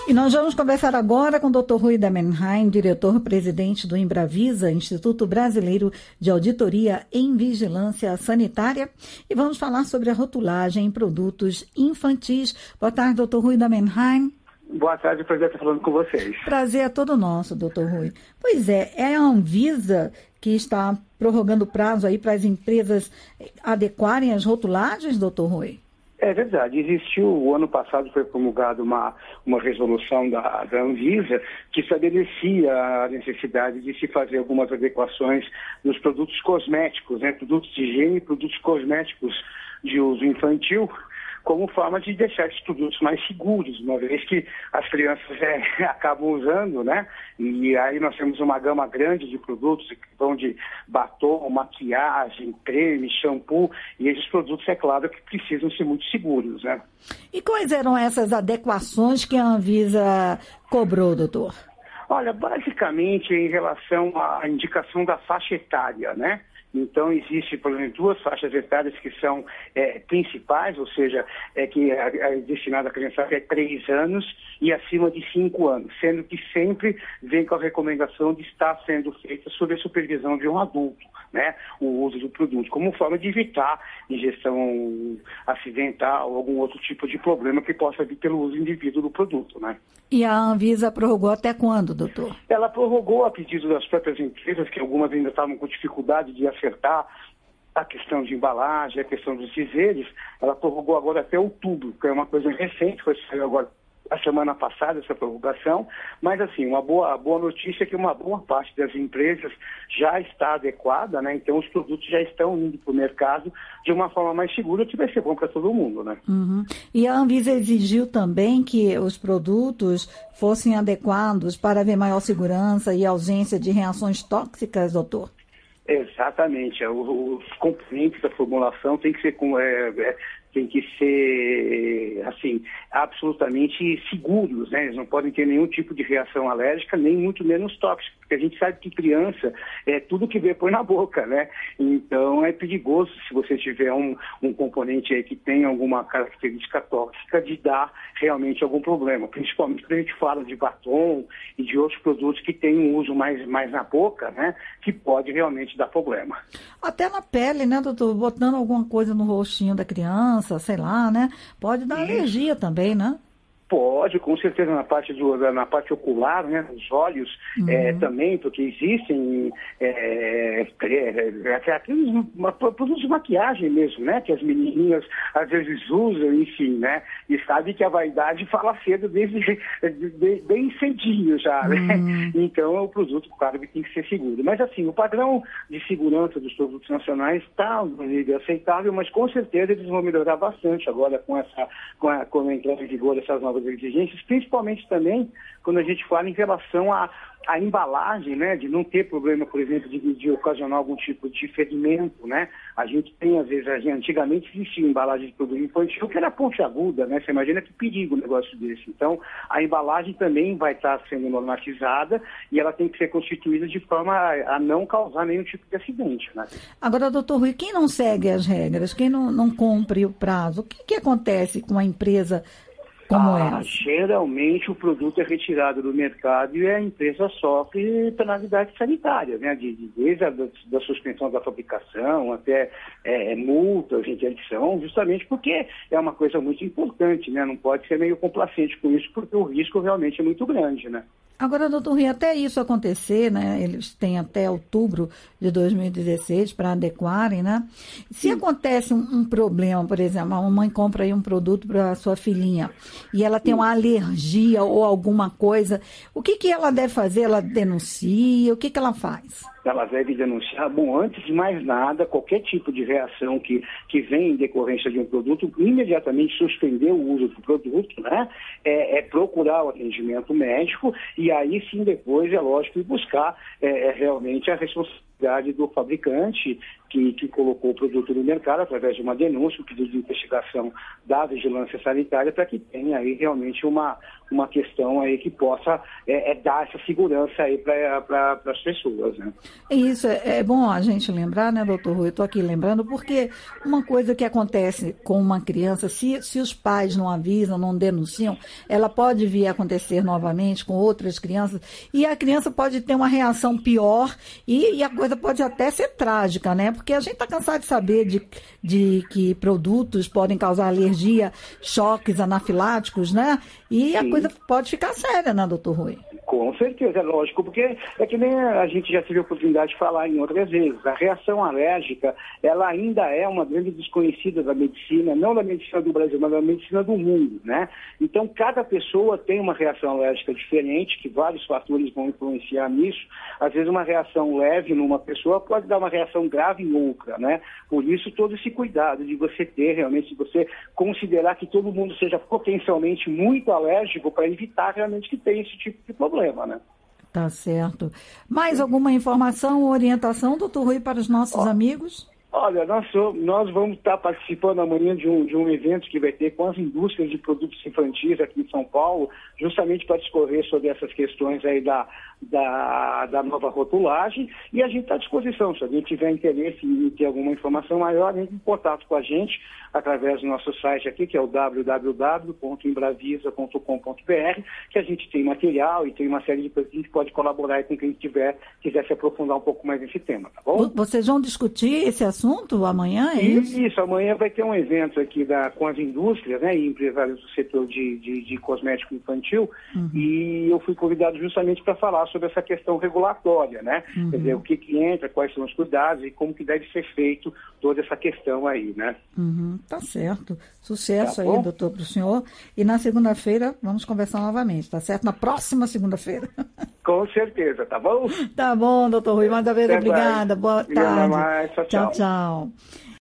E nós vamos conversar agora com o Dr. Rui Damenheim, diretor-presidente do Embravisa, Instituto Brasileiro de Auditoria em Vigilância Sanitária, e vamos falar sobre a rotulagem em produtos infantis. Boa tarde, Dr. Rui Damenheim. Boa tarde, prazer estar falando com vocês. Prazer é todo nosso, Dr. Rui. Pois é a Anvisa que está prorrogando o prazo aí para as empresas adequarem as rotulagens, Dr. Rui? É verdade, o ano passado foi promulgada uma resolução da Anvisa que estabelecia a necessidade de se fazer algumas adequações nos produtos cosméticos, produtos de higiene e produtos cosméticos de uso infantil, como forma de deixar esses produtos mais seguros, uma vez que as crianças acabam usando, né? E aí nós temos uma gama grande de produtos que vão de batom, maquiagem, creme, shampoo, e esses produtos, é claro, que precisam ser muito seguros, né? E quais eram essas adequações que a Anvisa cobrou, doutor? Olha, basicamente em relação à indicação da faixa etária, né? Então, existe, por exemplo, duas faixas etárias que são principais, ou seja, que é destinada à criançada é 3 anos e acima de 5 anos, sendo que sempre vem com a recomendação de estar sendo feita sob a supervisão de um adulto, né, o uso do produto, como forma de evitar ingestão acidental ou algum outro tipo de problema que possa vir pelo uso indevido do produto, né. E a Anvisa prorrogou até quando, doutor? Ela prorrogou a pedido das próprias empresas, que algumas ainda estavam com dificuldade de acertar a questão de embalagem, a questão dos dizeres. Ela prorrogou agora até outubro, que é uma coisa recente, foi agora a semana passada essa prorrogação, mas assim, uma boa notícia é que uma boa parte das empresas já está adequada, né? Então os produtos já estão indo para o mercado de uma forma mais segura, que vai ser bom para todo mundo, né? Uhum. E a Anvisa exigiu também que os produtos fossem adequados para haver maior segurança e ausência de reações tóxicas, doutor? Exatamente, os componentes da formulação tem que ser assim, absolutamente seguros, né? Eles não podem ter nenhum tipo de reação alérgica, nem muito menos tóxica, porque a gente sabe que criança tudo que vê põe na boca, né? Então é perigoso se você tiver um componente aí que tem alguma característica tóxica de dar realmente algum problema, principalmente quando a gente fala de batom e de outros produtos que têm um uso mais na boca, né? Que pode realmente dar problema. Até na pele, né, doutor? Botando alguma coisa no rostinho da criança, sei lá, né? Pode dar alergia também, né? Pode, com certeza, na parte ocular, né, nos olhos, também, porque existem aqueles produtos de maquiagem mesmo, né, que as menininhas às vezes usam, enfim, né, e sabe que a vaidade fala cedo bem cedinho já, né, então o produto, claro, que tem que ser seguro. Mas assim, o padrão de segurança dos produtos nacionais está no nível aceitável, mas com certeza eles vão melhorar bastante agora com a entrada em vigor dessas novas exigências, principalmente também quando a gente fala em relação à embalagem, né, de não ter problema, por exemplo, de ocasionar algum tipo de ferimento, né? A gente tem, às vezes, antigamente existia embalagem de produto infantil que era pontiaguda, né? Você imagina que perigo um negócio desse. Então, a embalagem também vai estar sendo normatizada e ela tem que ser constituída de forma a não causar nenhum tipo de acidente, né? Agora, doutor Rui, quem não segue as regras, quem não cumpre o prazo, o que acontece com a empresa como essa? Geralmente o produto é retirado do mercado e a empresa sofre penalidade sanitária, né? Desde da suspensão da fabricação até multas, interdição, justamente porque é uma coisa muito importante, né? Não pode ser meio complacente com isso, porque o risco realmente é muito grande, né? Agora, doutor Rui, até isso acontecer, né? Eles têm até outubro de 2016 para adequarem, né? Se acontece um problema, por exemplo, a mãe compra aí um produto para a sua filhinha e ela tem uma alergia ou alguma coisa, o que ela deve fazer? Ela denuncia? O que ela faz? Ela deve denunciar. Bom, antes de mais nada, qualquer tipo de reação que vem em decorrência de um produto, imediatamente suspender o uso do produto, né? Procurar o atendimento médico e aí sim depois, é lógico, ir buscar realmente a responsabilidade do fabricante que colocou o produto no mercado através de uma denúncia, um pedido de investigação da vigilância sanitária para que tenha aí realmente uma questão aí que possa dar essa segurança aí para as pessoas, né? Isso, é bom a gente lembrar, né, doutor Rui? Eu estou aqui lembrando, porque uma coisa que acontece com uma criança, se os pais não avisam, não denunciam, ela pode vir a acontecer novamente com outras crianças, e a criança pode ter uma reação pior, e a coisa pode até ser trágica, né? Porque a gente está cansado de saber de que produtos podem causar alergia, choques anafiláticos, né? E a coisa pode ficar séria, né, doutor Rui? Com certeza, é lógico, porque é que nem a gente já teve a oportunidade de falar em outras vezes. A reação alérgica, ela ainda é uma grande desconhecida da medicina, não da medicina do Brasil, mas da medicina do mundo, né? Então, cada pessoa tem uma reação alérgica diferente, que vários fatores vão influenciar nisso. Às vezes, uma reação leve numa pessoa pode dar uma reação grave em outra, né? Por isso, todo esse cuidado de você ter, realmente, de você considerar que todo mundo seja potencialmente muito alérgico para evitar realmente que tenha esse tipo de problema, né? Tá certo. Mais alguma informação ou orientação, doutor Rui, para os nossos amigos? Olha, nós vamos estar participando amanhã de um evento que vai ter com as indústrias de produtos infantis aqui em São Paulo, justamente para discorrer sobre essas questões aí da nova rotulagem, e a gente está à disposição. Se alguém tiver interesse em ter alguma informação maior, entre em contato com a gente através do nosso site aqui, que é o www.embravisa.com.br, que a gente tem material e tem uma série de coisas que a gente pode colaborar com quem quiser se aprofundar um pouco mais nesse tema, tá bom? Vocês vão discutir esse assunto amanhã, é isso? Isso, amanhã vai ter um evento aqui com as indústrias, né, e empresários do setor de cosmético infantil, e eu fui convidado justamente para falar sobre essa questão regulatória, né? Quer dizer, o que entra, quais são os cuidados e como que deve ser feito toda essa questão aí, né? Tá certo. Sucesso aí, doutor, para o senhor. E na segunda-feira vamos conversar novamente, tá certo? Na próxima segunda-feira. Com certeza, tá bom? Tá bom, doutor Rui. Mais uma vez, obrigada. Boa tarde. Mais. Tchau, tchau. Tchau.